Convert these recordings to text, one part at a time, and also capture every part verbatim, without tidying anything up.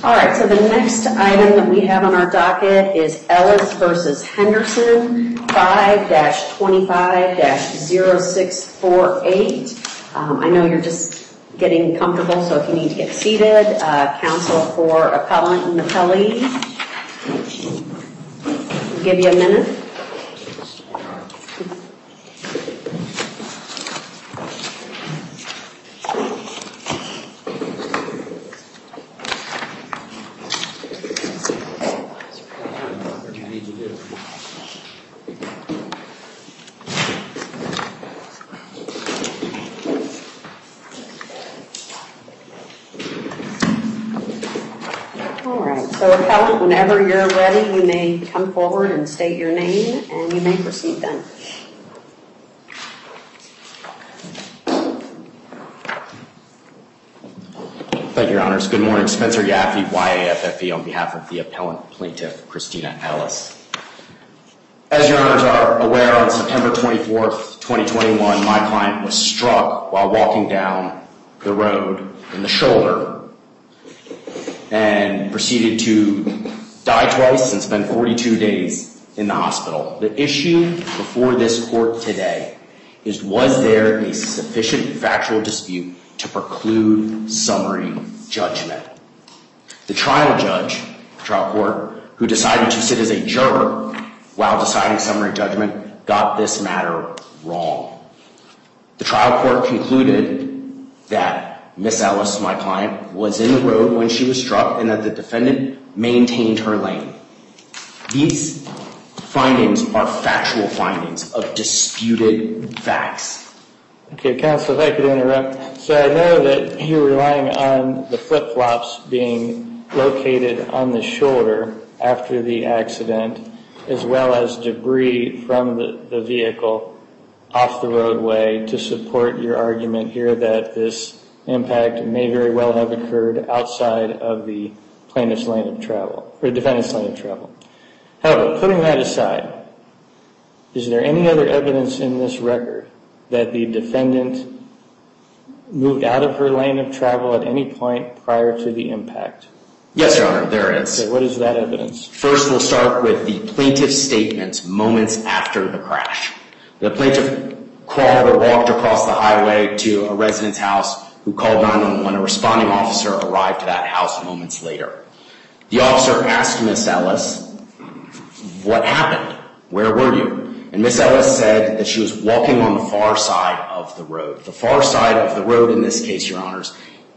All right, so the next item that we have on our docket is Ellis versus Henderson, five twenty-five oh six four eight. Um, I know you're just getting comfortable, so if you need to get seated, uh, counsel for appellant and appellee. I'll give you a minute. So, appellant, whenever you're ready, you may come forward and state your name, and you may proceed then. Thank you, Your Honors. Good morning. Spencer Yaffe, Y A F F E, on behalf of the appellant plaintiff, Christina Ellis. As Your Honors are aware, on September twenty-fourth, twenty twenty-one, my client was struck while walking down the road in the shoulder and proceeded to die twice and spend forty-two days in the hospital. The issue before this court today is, was there a sufficient factual dispute to preclude summary judgment? The trial judge, trial court, who decided to sit as a juror while deciding summary judgment, got this matter wrong. The trial court concluded that Miss Ellis, my client, was in the road when she was struck and that the defendant maintained her lane. These findings are factual findings of disputed facts. Okay, counsel, if I could interrupt. So I know that you're relying on the flip-flops being located on the shoulder after the accident, as well as debris from the, the vehicle off the roadway to support your argument here that this impact may very well have occurred outside of the plaintiff's lane of travel, or defendant's lane of travel. However, putting that aside, is there any other evidence in this record that the defendant moved out of her lane of travel at any point prior to the impact? Yes, Your Honor, there is. Okay, what is that evidence? First, we'll start with the plaintiff's statements moments after the crash. The plaintiff crawled or walked across the highway to a resident's house who called nine one one. A responding officer arrived to that house moments later. The officer asked Miss Ellis, what happened? Where were you? And Miss Ellis said that she was walking on the far side of the road. The far side of the road in this case, Your Honors,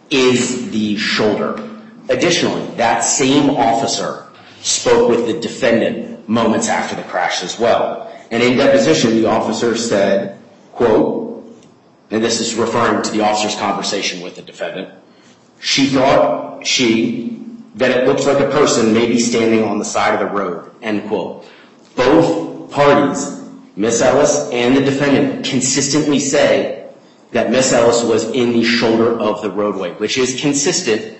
is the shoulder. Additionally, that same officer spoke with the defendant moments after the crash as well. And in deposition, the officer said, quote, and this is referring to the officer's conversation with the defendant, she thought, she, that it looks like a person maybe standing on the side of the road, end quote. Both parties, Miss Ellis and the defendant, consistently say that Miss Ellis was in the shoulder of the roadway, which is consistent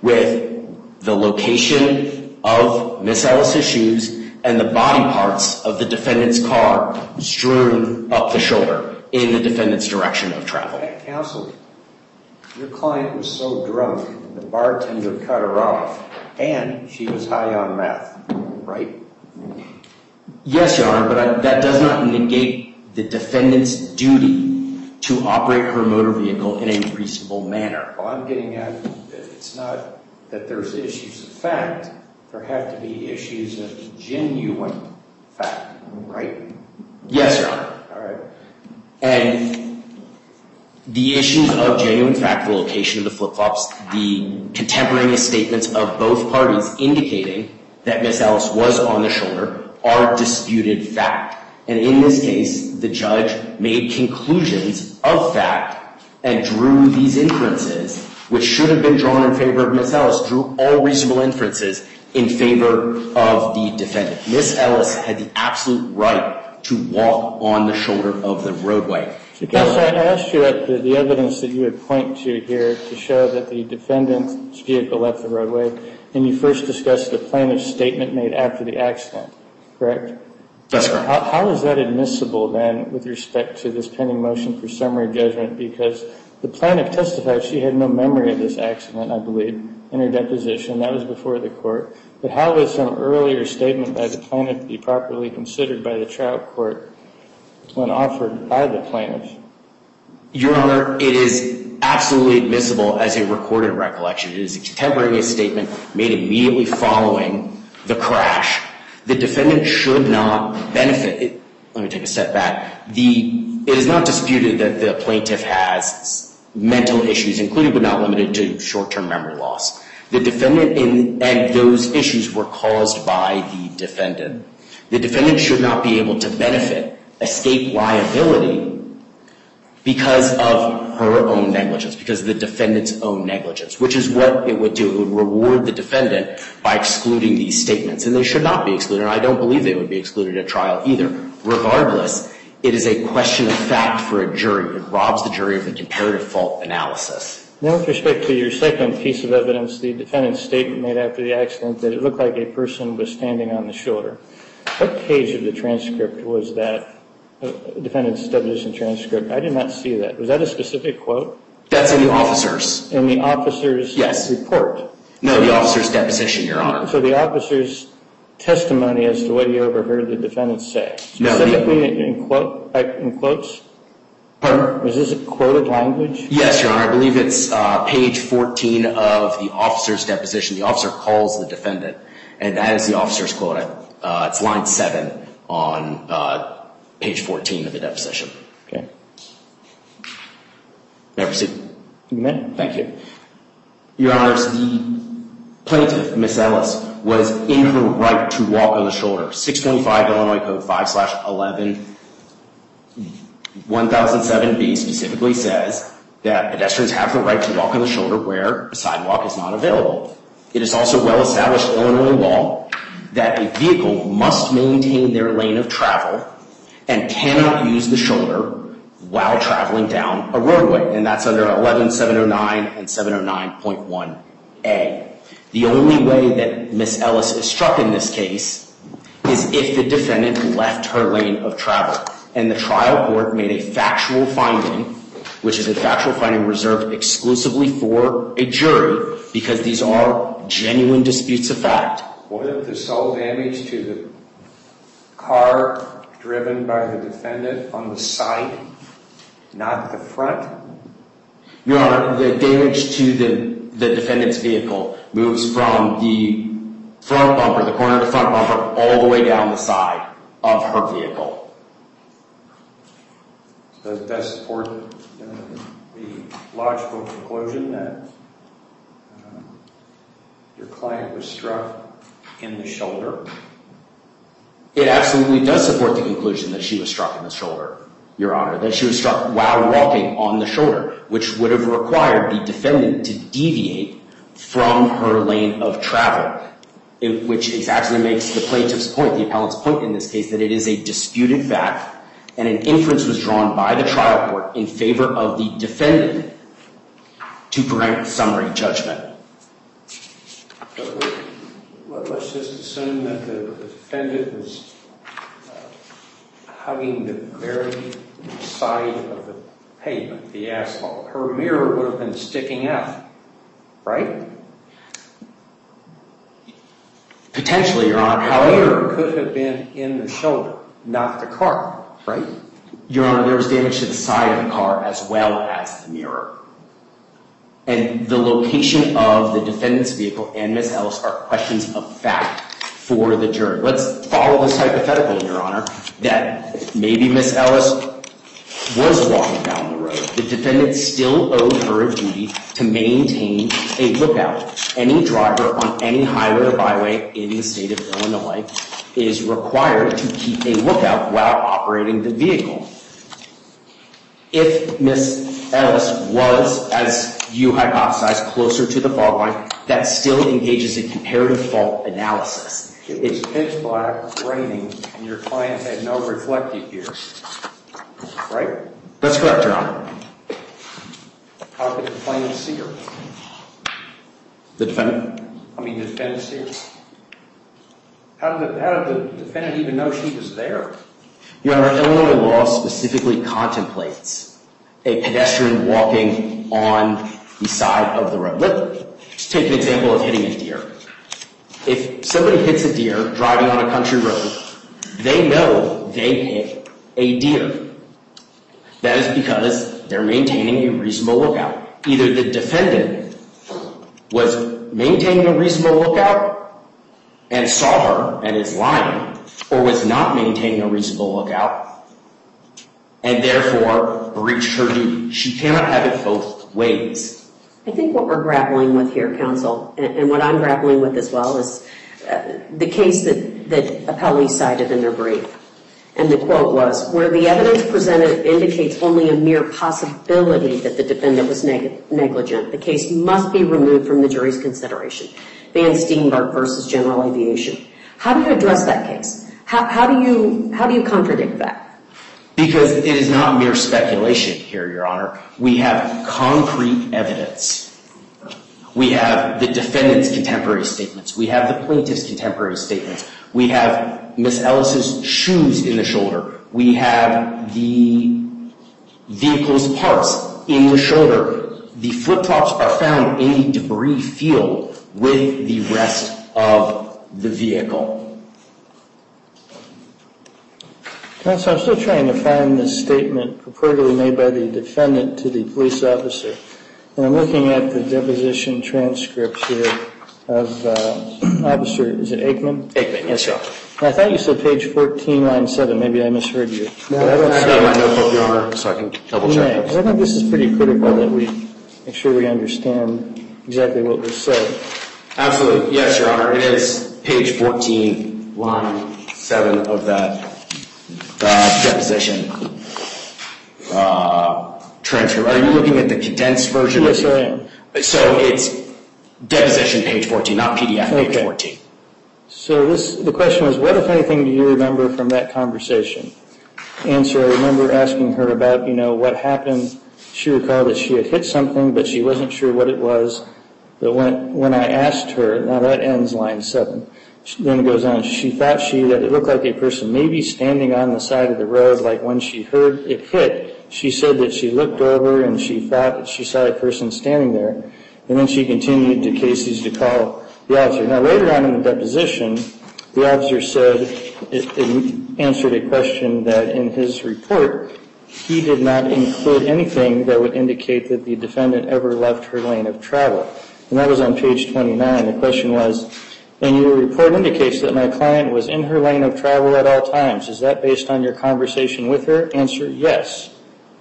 with the location of Miss Ellis's shoes and the body parts of the defendant's car strewn up the shoulder in the defendant's direction of travel. Counsel, your client was so drunk, the bartender cut her off, and she was high on meth, right? Yes, Your Honor, but I, that does not negate the defendant's duty to operate her motor vehicle in a reasonable manner. Well, I'm getting at, it's not that there's issues of fact. There have to be issues of genuine fact, right? Yes, Your Honor. All right. And the issues of genuine fact, the location of the flip-flops, the contemporaneous statements of both parties indicating that Miss Ellis was on the shoulder are disputed fact. And in this case, the judge made conclusions of fact and drew these inferences, which should have been drawn in favor of Miss Ellis, drew all reasonable inferences in favor of the defendant. Miss Ellis had the absolute right to walk on the shoulder of the roadway. So, Counsel, I asked you at the, the evidence that you would point to here to show that the defendant's vehicle left the roadway, and you first discussed the plaintiff's statement made after the accident, correct? That's correct. How, how is that admissible, then, with respect to this pending motion for summary judgment? Because the plaintiff testified she had no memory of this accident, I believe, in her deposition. That was before the court. But how would some earlier statement by the plaintiff be properly considered by the trial court when offered by the plaintiff? Your Honor, it is absolutely admissible as a recorded recollection. It is a contemporaneous statement made immediately following the crash. The defendant should not benefit. It, let me take a step back. The, it is not disputed that the plaintiff has mental issues, including but not limited to short-term memory loss. The defendant in, and those issues were caused by the defendant. The defendant should not be able to benefit, escape liability because of her own negligence, because of the defendant's own negligence, which is what it would do. It would reward the defendant by excluding these statements. And they should not be excluded. And I don't believe they would be excluded at trial either. Regardless, it is a question of fact for a jury. It robs the jury of the comparative fault analysis. Now, with respect to your second piece of evidence, the defendant's statement made after the accident that it looked like a person was standing on the shoulder. What page of the transcript was that? Uh, defendant's deposition transcript. I did not see that. Was that a specific quote? That's in the officer's. In the officer's yes. report? No, the officer's deposition, Your Honor. So the officer's testimony as to what he overheard the defendant say. No. Specifically the, in, quote, in quotes? Pardon? Was this a quoted language? Yes, Your Honor. I believe it's uh, page fourteen of the officer's deposition. The officer calls the defendant, and that is the officer's quote. Uh, it's line seven on uh page fourteen of the deposition. Okay. May I proceed? You may. Thank you. Your Honors, the plaintiff, Miss Ellis, was in her right to walk on the shoulder. six twenty-five Illinois Code five slash eleven one thousand seven B specifically says that pedestrians have the right to walk on the shoulder where a sidewalk is not available. It is also well-established Illinois law that a vehicle must maintain their lane of travel and cannot use the shoulder while traveling down a roadway. And that's under eleven seven oh nine and seven oh nine point one A. The only way that Miss Ellis is struck in this case is if the defendant left her lane of travel. And the trial court made a factual finding, which is a factual finding reserved exclusively for a jury because these are genuine disputes of fact. What if the sole damage to the car driven by the defendant on the side, not the front? Your Honor, the damage to the, the defendant's vehicle moves from the front bumper, the corner of the front bumper, all the way down the side of her vehicle. Does that support uh, the logical conclusion that uh, your client was struck in the shoulder? It absolutely does support the conclusion that she was struck in the shoulder, Your Honor, that she was struck while walking on the shoulder, which would have required the defendant to deviate from her lane of travel, it, which exactly makes the plaintiff's point, the appellant's point in this case, that it is a disputed fact and an inference was drawn by the trial court in favor of the defendant to grant summary judgment. Let's just assume that the defendant was uh, hugging the very side of the pavement, the asphalt. Her mirror would have been sticking out, right? Potentially, Your Honor. However, the mirror could have been in the shoulder, not the car. Right? Your Honor, there was damage to the side of the car as well as the mirror. And the location of the defendant's vehicle and Miss Ellis are questions of fact for the jury. Let's follow this hypothetical, Your Honor, that maybe Miss Ellis was walking down the road. The defendant still owed her a duty to maintain a lookout. Any driver on any highway or byway in the state of Illinois is required to keep a lookout while operating the vehicle. If Miss Ellis was, as you hypothesized, closer to the fog line, that still engages in comparative fault analysis. It was pitch black, raining, and your client had no reflective gear. Right? That's correct, Your Honor. How could the plaintiff see her? The defendant? I mean, the defendant see her? How did, the, how did the defendant even know she was there? Your Honor, Illinois law specifically contemplates a pedestrian walking on the side of the road. Let's take an example of hitting a deer. If somebody hits a deer driving on a country road, they know they hit a deer. That is because they're maintaining a reasonable lookout. Either the defendant was maintaining a reasonable lookout and saw her and is lying, or was not maintaining a reasonable lookout and therefore breached her duty. She cannot have it both ways. I think what we're grappling with here, counsel, and, and what I'm grappling with as well, is uh, the case that, that appellees cited in their brief. And the quote was, where the evidence presented indicates only a mere possibility that the defendant was neg- negligent, the case must be removed from the jury's consideration. Van Steenberg versus General Aviation. How do you address that case? How, how do you how do you contradict that? Because it is not mere speculation here, Your Honor. We have concrete evidence. We have the defendant's contemporary statements. We have the plaintiff's contemporary statements. We have Miss Ellis's shoes in the shoulder. We have the vehicle's parts in the shoulder. The flip-flops are found in the debris field with the rest of the vehicle. Counsel, I'm still trying to find this statement purportedly made by the defendant to the police officer. And I'm looking at the deposition transcripts here of uh, Officer, is it Aikman? Aikman, yes, sir. And I thought you said page fourteen, line seven. Maybe I misheard you. No, I don't see my notebook, Your Honor, so I can double check it. I think this is pretty critical that we make sure we understand exactly what was said. Absolutely. Yes, Your Honor. It is page fourteen, line seven of that uh, deposition uh, transcript. Are you looking at the condensed version? Yes, I am. So it's deposition page fourteen, not P D F page okay. fourteen. So this, the question was, what, if anything, do you remember from that conversation? Answer, I remember asking her about, you know, what happened. She recalled that she had hit something, but she wasn't sure what it was. But when when I asked her, now that ends line seven. She, then it goes on, she thought she, that it looked like a person maybe standing on the side of the road, like when she heard it hit, she said that she looked over and she thought that she saw a person standing there. And then she continued to Casey's to call the officer. Now later on in the deposition, the officer said, it, it answered a question that in his report, he did not include anything that would indicate that the defendant ever left her lane of travel. And that was on page twenty-nine. The question was, and your report indicates that my client was in her lane of travel at all times. Is that based on your conversation with her? Answer, yes.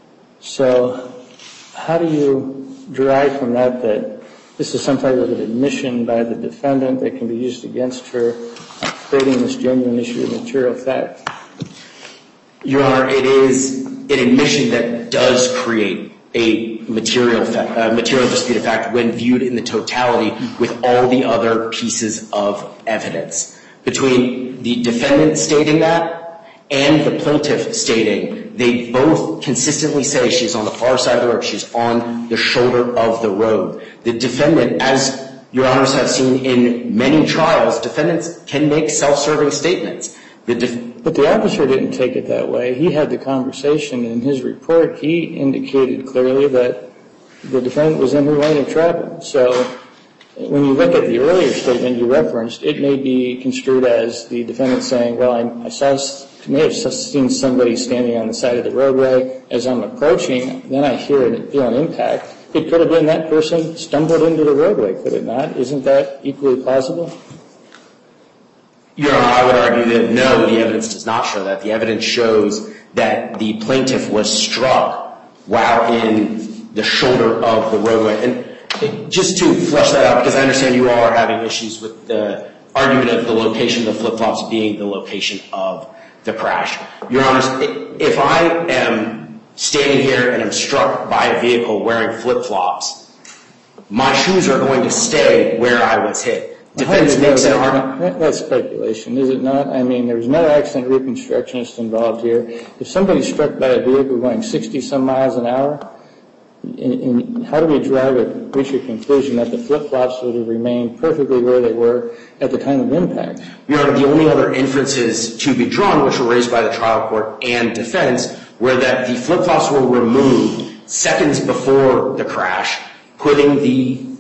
So how do you derive from that that this is some type of an admission by the defendant that can be used against her, creating this genuine issue of material fact? Your Honor, it is an admission that does create a material fa- uh, material disputed fact when viewed in the totality with all the other pieces of evidence. Between the defendant stating that and the plaintiff stating, they both consistently say she's on the far side of the road, she's on the shoulder of the road. The defendant, as Your Honors have seen in many trials, defendants can make self-serving statements. The def- But the officer didn't take it that way. He had the conversation. In his report, he indicated clearly that the defendant was in her lane of travel. So when you look at the earlier statement you referenced, it may be construed as the defendant saying, well, I, I saw, may have seen somebody standing on the side of the roadway. As I'm approaching, then I hear and feel an impact. It could have been that person stumbled into the roadway, could it not? Isn't that equally plausible? Your Honor, I would argue that no, the evidence does not show that. The evidence shows that the plaintiff was struck while in the shoulder of the roadway. And just to flesh that out, because I understand you all are having issues with the argument of the location of the flip-flops being the location of the crash. Your Honors, if I am standing here and I'm struck by a vehicle wearing flip-flops, my shoes are going to stay where I was hit. Defense makes an argument. That's speculation, is it not? I mean, there's no accident reconstructionist involved here. If somebody's struck by a vehicle going sixty some miles an hour, in, in, how do we drive a, reach a conclusion that the flip-flops would have remained perfectly where they were at the time of impact? Your Honor, the only other inferences to be drawn, which were raised by the trial court and defense, were that the flip-flops were removed seconds before the crash, putting the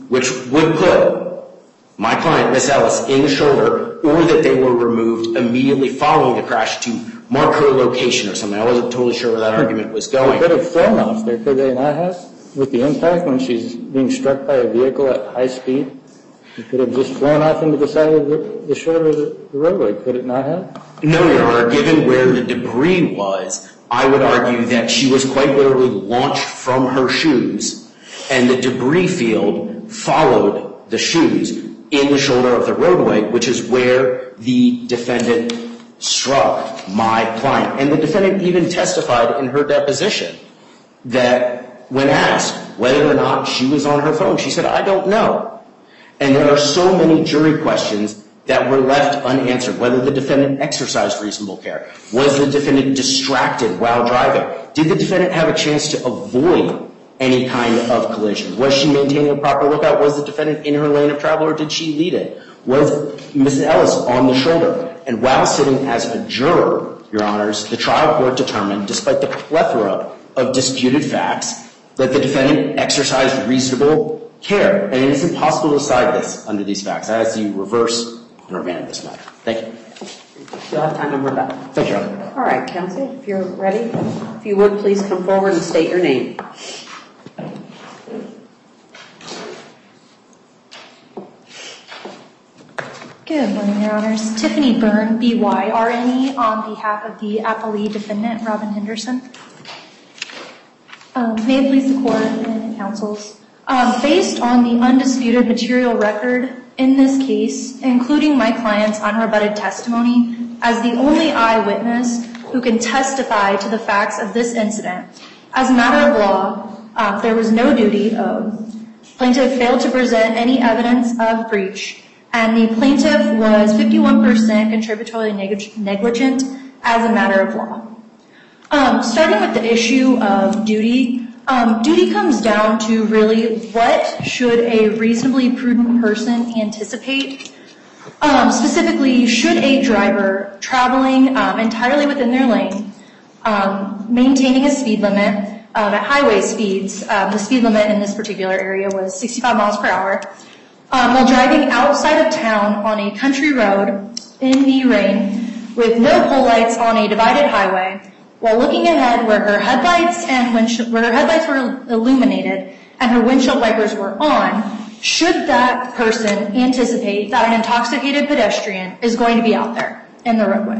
which would put my client, Miss Ellis, in the shoulder, or that they were removed immediately following the crash to mark her location or something. I wasn't totally sure where that argument was going. They could have flown off there, could they not have? With the impact when she's being struck by a vehicle at high speed? It could have just flown off into the side of the, the shoulder of the, the roadway, could it not have? No, Your Honor. Given where the debris was, I would argue that she was quite literally launched from her shoes, and the debris field followed the shoes in the shoulder of the roadway, which is where the defendant struck my client. And the defendant even testified in her deposition that when asked whether or not she was on her phone, she said, I don't know. And there are so many jury questions that were left unanswered, whether the defendant exercised reasonable care. Was the defendant distracted while driving? Did the defendant have a chance to avoid any kind of collision? Was she maintaining a proper lookout? Was the defendant in her lane of travel, or did she lead it? Was Missus Ellis on the shoulder? And while sitting as a juror, Your Honors, the trial court determined, despite the plethora of disputed facts, that the defendant exercised reasonable care. And it is impossible to decide this under these facts. I ask you reverse and remand this matter. Thank you. You'll have time to rebuttal. Thank you, Your Honor. All right, counsel, if you're ready, if you would please come forward and state your name. Good morning, Your Honors. Tiffany Byrne, B Y R N E, on behalf of the appellee defendant, Robin Henderson. Um, may it please the court and counsels. Um, based on the undisputed material record in this case, including my client's unrebutted testimony, as the only eyewitness who can testify to the facts of this incident, as a matter of law, um, there was no duty owed. Plaintiff failed to present any evidence of breach, and the plaintiff was fifty-one percent contributory neg- negligent as a matter of law. Um, starting with the issue of duty, um, duty comes down to really what should a reasonably prudent person anticipate. Um, specifically, should a driver traveling um, entirely within their lane, um, maintaining a speed limit um, at highway speeds, um, the speed limit in this particular area was sixty-five miles per hour, um, while driving outside of town on a country road in the rain with no pole lights on a divided highway, while looking ahead where her headlights and windshield, where her headlights were illuminated and her windshield wipers were on, should that person anticipate that an intoxicated pedestrian is going to be out there in the roadway?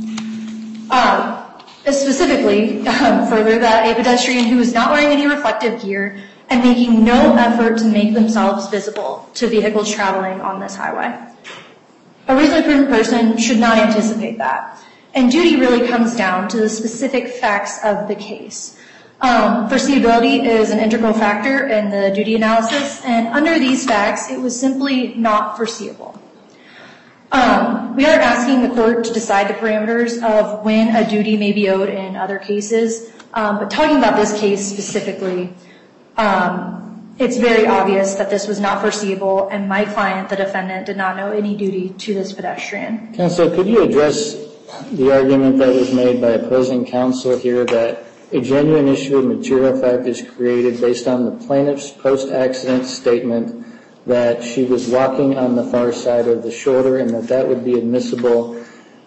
Um, specifically, um, further, that a pedestrian who is not wearing any reflective gear and making no effort to make themselves visible to vehicles traveling on this highway. A reasonably prudent person should not anticipate that. And duty really comes down to the specific facts of the case. Um, foreseeability is an integral factor in the duty analysis, and under these facts, it was simply not foreseeable. Um, we aren't asking the court to decide the parameters of when a duty may be owed in other cases, um, but talking about this case specifically, um, it's very obvious that this was not foreseeable, and my client, the defendant, did not know any duty to this pedestrian. Counsel, could you address the argument that was made by opposing counsel here that a genuine issue of material fact is created based on the plaintiff's post-accident statement that she was walking on the far side of the shoulder and that that would be admissible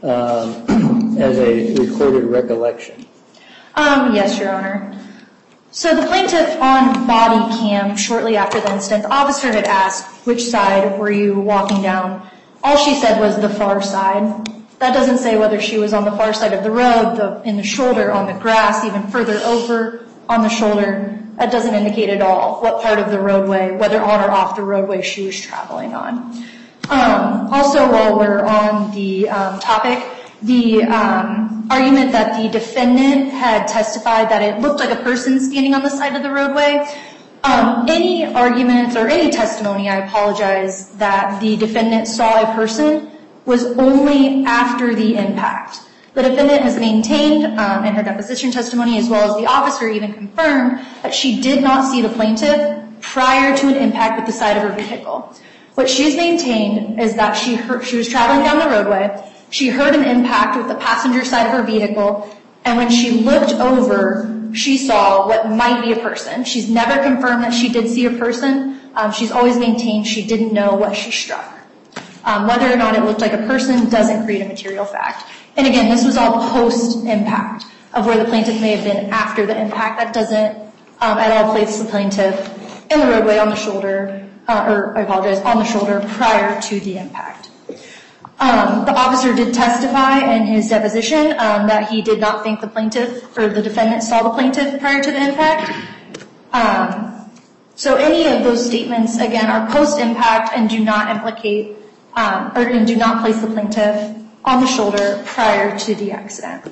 um, as a recorded recollection? Um, yes, Your Honor. So the plaintiff on body cam shortly after the incident, the officer had asked, which side were you walking down? All she said was the far side. That doesn't say whether she was on the far side of the road, the, in the shoulder, on the grass, even further over on the shoulder. That doesn't indicate at all what part of the roadway, whether on or off the roadway she was traveling on. Um, also, while we're on the um, topic, the um, argument that the defendant had testified that it looked like a person standing on the side of the roadway. Um, any arguments or any testimony, I apologize, that the defendant saw a person was only after the impact. The defendant has maintained um, in her deposition testimony, as well as the officer even confirmed, that she did not see the plaintiff prior to an impact with the side of her vehicle. What she's maintained is that she heard, she was traveling down the roadway, she heard an impact with the passenger side of her vehicle, and when she looked over, she saw what might be a person. She's never confirmed that she did see a person, um, she's always maintained she didn't know what she struck. Um, whether or not it looked like a person doesn't create a material fact. And again, this was all post-impact of where the plaintiff may have been after the impact. That doesn't um, at all place the plaintiff in the roadway on the shoulder, uh, or I apologize, on the shoulder prior to the impact. Um, the officer did testify in his deposition um, that he did not think the plaintiff or the defendant saw the plaintiff prior to the impact. Um, so any of those statements, again, are post-impact and do not implicate um, or and do not place the plaintiff on the shoulder prior to the accident.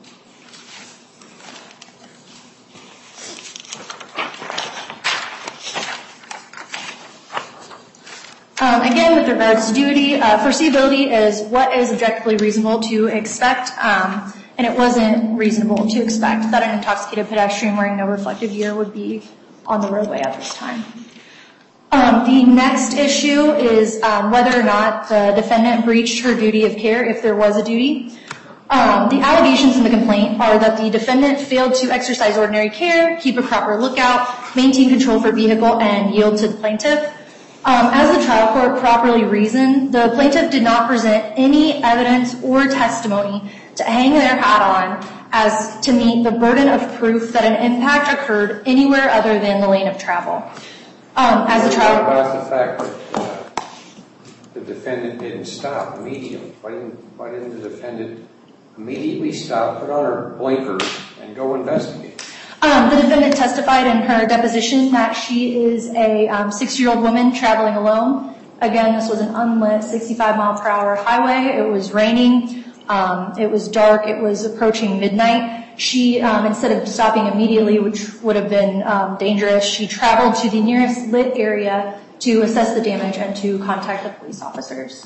Um, again, with regards to duty, uh, foreseeability is what is objectively reasonable to expect, um, and it wasn't reasonable to expect that an intoxicated pedestrian wearing no reflective gear would be on the roadway at this time. Um, the next issue is um, whether or not the defendant breached her duty of care, if there was a duty. Um, the allegations in the complaint are that the defendant failed to exercise ordinary care, keep a proper lookout, maintain control for vehicle, and yield to the plaintiff. Um, as the trial court properly reasoned, the plaintiff did not present any evidence or testimony to hang their hat on as to meet the burden of proof that an impact occurred anywhere other than the lane of travel. Um, as the trial what about the fact that uh, the defendant didn't stop immediately? Why didn't, why didn't the defendant immediately stop, put on her blinkers, and go investigate? Um, the defendant testified in her deposition that she is a um, six-year-old woman traveling alone. Again, this was an unlit sixty-five mile per hour highway. It was raining. Um, it was dark. It was approaching midnight. She, um, instead of stopping immediately, which would have been um, dangerous, she traveled to the nearest lit area to assess the damage and to contact the police officers.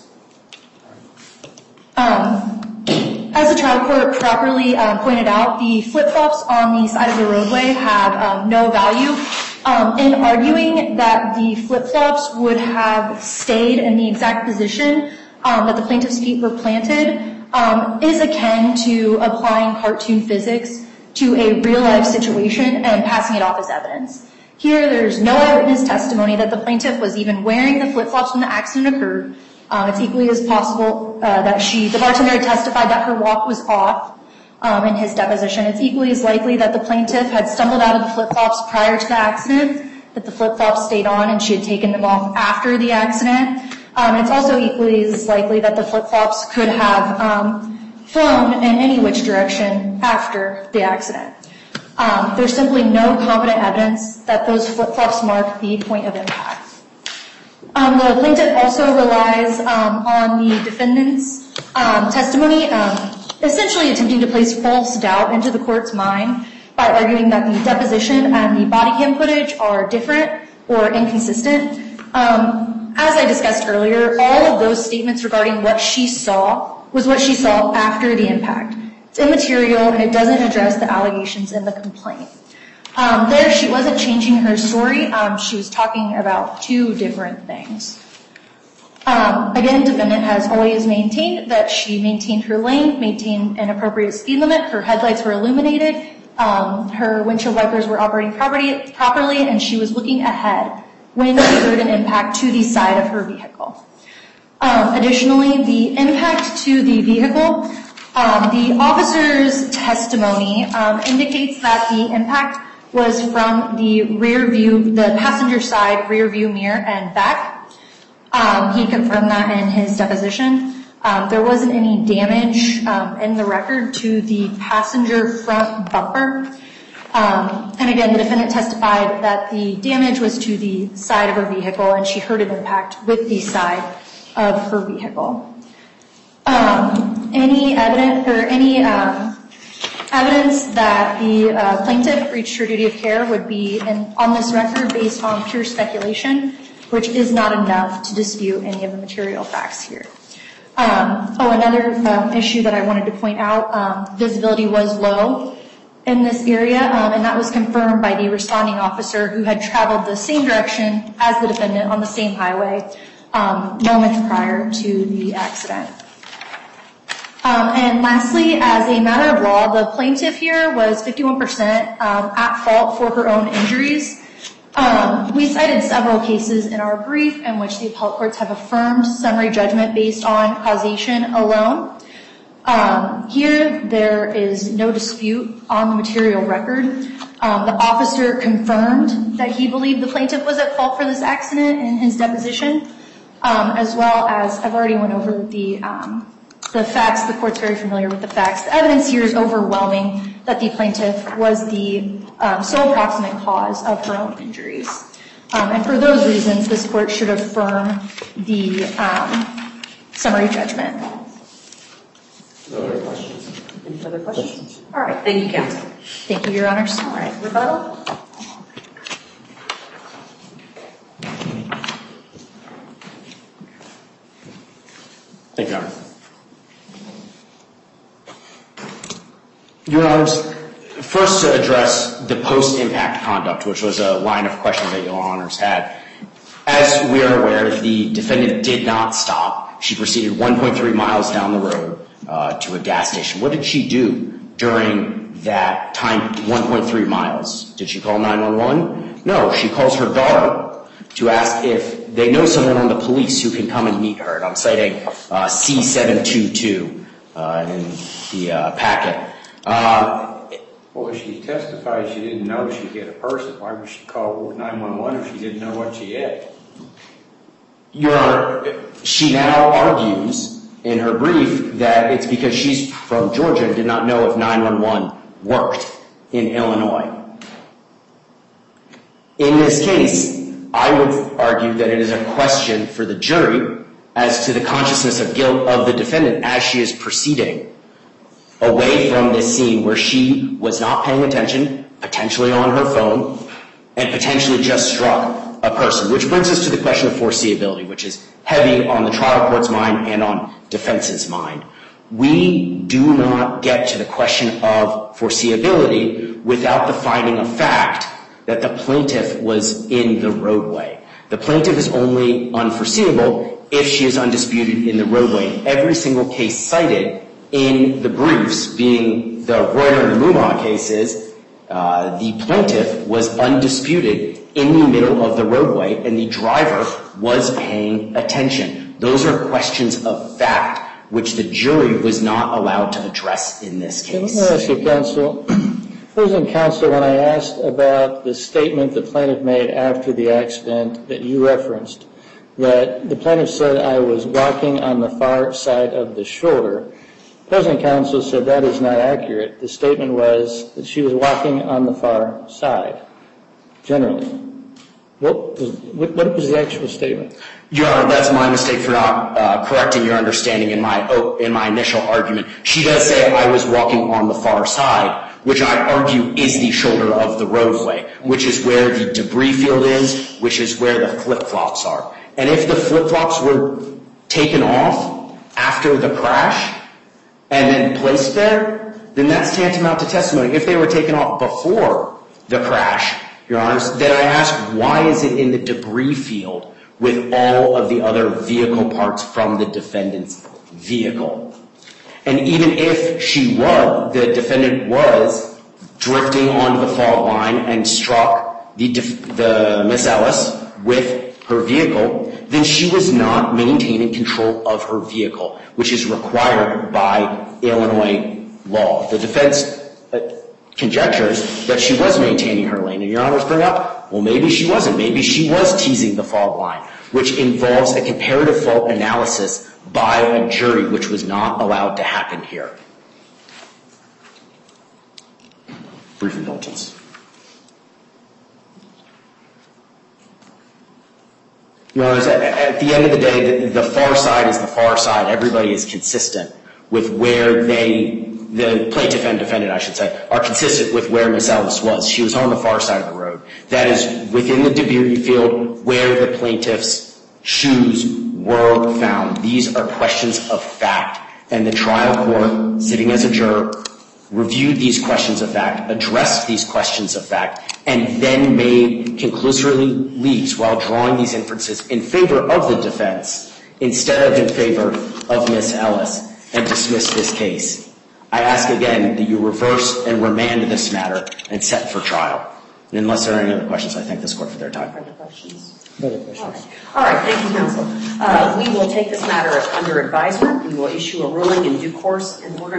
Um, As the trial court properly um, pointed out, the flip-flops on the side of the roadway have um, no value. Um, in arguing that the flip-flops would have stayed in the exact position um, that the plaintiff's feet were planted um, is akin to applying cartoon physics to a real-life situation and passing it off as evidence. Here, there's no eyewitness testimony that the plaintiff was even wearing the flip-flops when the accident occurred. Um, it's equally as possible uh, that she, the bartender testified that her walk was off um, in his deposition. It's equally as likely that the plaintiff had stumbled out of the flip-flops prior to the accident, that the flip-flops stayed on and she had taken them off after the accident. Um, and it's also equally as likely that the flip-flops could have um, flown in any which direction after the accident. Um, there's simply no competent evidence that those flip-flops mark the point of impact. Um, the plaintiff also relies um, on the defendant's um, testimony, um, essentially attempting to place false doubt into the court's mind by arguing that the deposition and the body cam footage are different or inconsistent. Um, as I discussed earlier, all of those statements regarding what she saw was what she saw after the impact. It's immaterial and it doesn't address the allegations in the complaint. Um, there, she wasn't changing her story. Um, she was talking about two different things. Um, again, defendant has always maintained that she maintained her lane, maintained an appropriate speed limit. Her headlights were illuminated. Um, her windshield wipers were operating properly, properly, and she was looking ahead when she heard an impact to the side of her vehicle. Um, additionally, the impact to the vehicle, um, the officer's testimony um, indicates that the impact was from the rear view, the passenger side rear view mirror and back. Um, he confirmed that in his deposition. Um, there wasn't any damage um, in the record to the passenger front bumper. Um, and again, the defendant testified that the damage was to the side of her vehicle and she heard an impact with the side of her vehicle. Um, any evidence or any um, evidence that the uh, plaintiff breached her duty of care would be in, on this record based on pure speculation, which is not enough to dispute any of the material facts here. Um, oh, another um, issue that I wanted to point out, um, visibility was low in this area, um, and that was confirmed by the responding officer who had traveled the same direction as the defendant on the same highway um, moments prior to the accident. Um, and lastly, as a matter of law, the plaintiff here was fifty-one percent um, at fault for her own injuries. Um, we cited several cases in our brief in which the appellate courts have affirmed summary judgment based on causation alone. Um, here, there is no dispute on the material record. Um, the officer confirmed that he believed the plaintiff was at fault for this accident in his deposition, um, as well as I've already went over the um, the facts. The court's very familiar with the facts. The evidence here is overwhelming that the plaintiff was the um, sole proximate cause of her own injuries. Um, and for those reasons, this court should affirm the um, summary judgment. No other questions? Any further questions? All right. Thank you, counsel. Thank you, Your Honors. All right. Rebuttal? Thank you, Your Honor. Your Honors, first to address the post-impact conduct, which was a line of questioning that Your Honors had. As we are aware, the defendant did not stop. She proceeded one point three miles down the road uh, to a gas station. What did she do during that time, one point three miles? Did she call nine one one? No, she calls her daughter to ask if they know someone on the police who can come and meet her. And I'm citing uh, C seven two two uh, in the uh, packet. Uh, well, if she testified she didn't know she had a person, why would she call nine one one if she didn't know what she had? Your Honor, she now argues in her brief that it's because she's from Georgia and did not know if nine one one worked in Illinois. In this case, I would argue that it is a question for the jury as to the consciousness of guilt of the defendant as she is proceeding away from this scene where she was not paying attention, potentially on her phone, and potentially just struck a person, which brings us to the question of foreseeability, which is heavy on the trial court's mind and on defense's mind. We do not get to the question of foreseeability without the finding of fact that the plaintiff was in the roadway. The plaintiff is only unforeseeable if she is undisputed in the roadway. Every single case cited in the briefs, being the Reuter and the Mumma cases, uh, the plaintiff was undisputed in the middle of the roadway and the driver was paying attention. Those are questions of fact which the jury was not allowed to address in this case. Let me ask you, counsel. Opposing counsel, when I asked about the statement the plaintiff made after the accident that you referenced, that the plaintiff said I was walking on the far side of the shoulder, opposing counsel said that is not accurate. The statement was that she was walking on the far side, generally. What was, what, what was the actual statement? Your Honor, that's my mistake for not uh, correcting your understanding in my oh, in my initial argument. She does say I was walking on the far side, which I argue is the shoulder of the roadway, which is where the debris field is, which is where the flip-flops are. And if the flip-flops were taken off after the crash and then placed there, then that's tantamount to testimony. If they were taken off before the crash, Your Honors, then I ask, why is it in the debris field with all of the other vehicle parts from the defendant's vehicle? And even if she was, the defendant was drifting onto the fault line and struck the, the Miss Ellis with her vehicle, then she was not maintaining control of her vehicle, which is required by Illinois law. The defense conjectures that she was maintaining her lane, and Your Honors bring up, well, maybe she wasn't. Maybe she was teasing the fault line, which involves a comparative fault analysis by a jury, which was not allowed to happen here. Brief indulgence. Your Honors, at, at the end of the day, the, the far side is the far side. Everybody is consistent with where they, the plaintiff and defendant, I should say, are consistent with where Miss Ellis was. She was on the far side of the road. That is within the debris field where the plaintiff's shoes were found. These are questions of fact. And the trial court, sitting as a juror, reviewed these questions of fact, addressed these questions of fact, and then made conclusory leaps while drawing these inferences in favor of the defense instead of in favor of Miss Ellis, and dismissed this case. I ask again that you reverse and remand this matter and set for trial. And unless there are any other questions, I thank this court for their time. Further questions? Other questions? All right, thank you, counsel. Uh, we will take this matter under advisement. We will issue a ruling in due course, and we're going to